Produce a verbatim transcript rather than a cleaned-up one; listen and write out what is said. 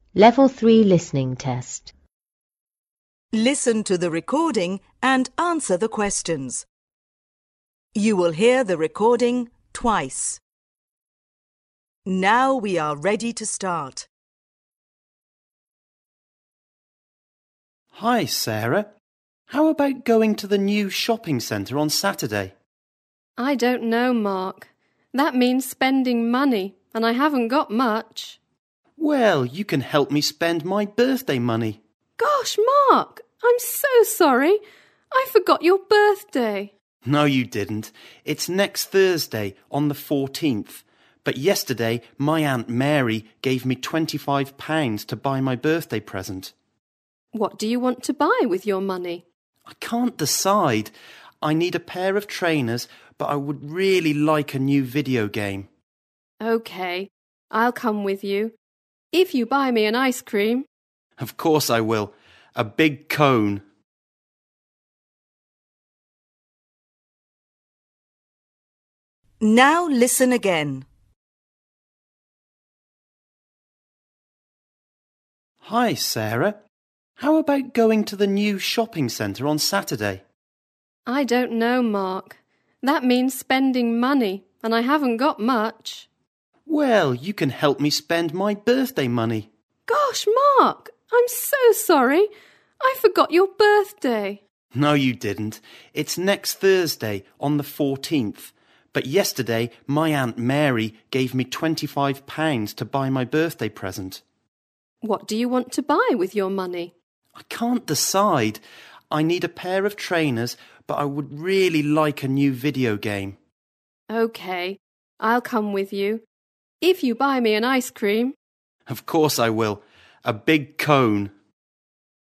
Level three Listening Test. Listen to the recording and answer the questions. You will hear the recording twice. Now we are ready to start. Hi, Sarah. How about going to the new shopping centre on Saturday? I don't know, Mark. That means spending money, and I haven't got much. Well, you can help me spend my birthday money. Gosh, Mark, I'm so sorry. I forgot your birthday. No, you didn't. It's next Thursday on the fourteenth. But yesterday, my Aunt Mary gave me twenty-five pounds to buy my birthday present. What do you want to buy with your money? I can't decide. I need a pair of trainers, but I would really like a new video game. OK, I'll come with you. If you buy me an ice cream. Of course I will. A big cone. Now listen again. Hi, Sarah. How about going to the new shopping centre on Saturday? I don't know, Mark. That means spending money, and I haven't got much. Well, you can help me spend my birthday money. Gosh, Mark, I'm so sorry. I forgot your birthday. No, you didn't. It's next Thursday on the fourteenth. But yesterday, my Aunt Mary gave me twenty-five pounds to buy my birthday present. What do you want to buy with your money? I can't decide. I need a pair of trainers, but I would really like a new video game. OK, I'll come with you. If you buy me an ice cream. Of course I will. A big cone.